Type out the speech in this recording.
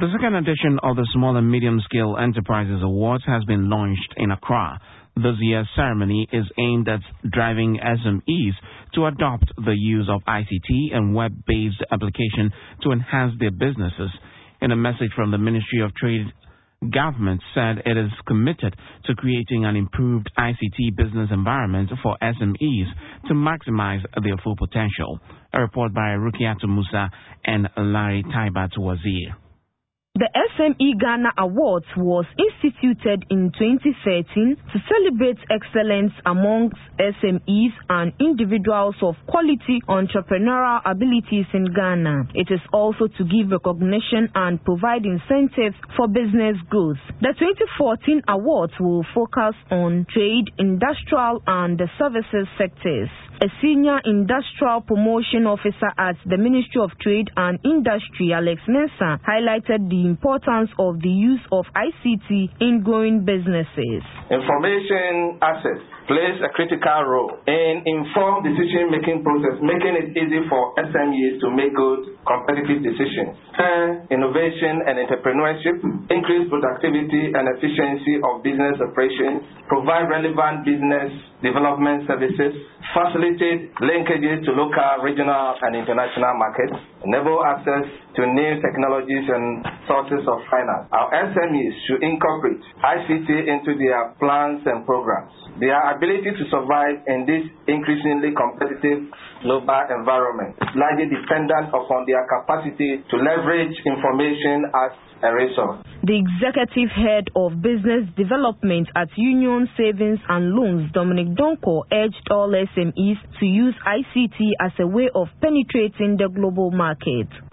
The second edition of the Small and Medium Scale Enterprises Awards has been launched in Accra. This year's ceremony is aimed at driving SMEs to adopt the use of ICT and web-based application to enhance their businesses. In a message from the Ministry of Trade, government said it is committed to creating an improved ICT business environment for SMEs to maximize their full potential. A report by Rukiatu Musa and Larry Taibat Wazir. The SME Ghana Awards was instituted in 2013 to celebrate excellence amongst SMEs and individuals of quality entrepreneurial abilities in Ghana. It is also to give recognition and provide incentives for business growth. The 2014 awards will focus on trade, industrial, and the services sectors. A senior industrial promotion officer at the Ministry of Trade and Industry, Alex Mensah, highlighted the importance of the use of ICT in growing businesses. Information access plays a critical role in informed decision-making process, making it easy for SMEs to make good competitive decisions. Innovation and entrepreneurship, increase productivity and efficiency of business operations, provide relevant business development services, facilitate linkages to local, regional, and international markets, enable access to new technologies and sources of finance. Our SMEs should incorporate ICT into their plans and programs. Their ability to survive in this increasingly competitive global environment is largely dependent upon their capacity to leverage information as a resource. The executive head of business development at Union Savings and Loans, Dominic Donko, urged all SMEs to use ICT as a way of penetrating the global market.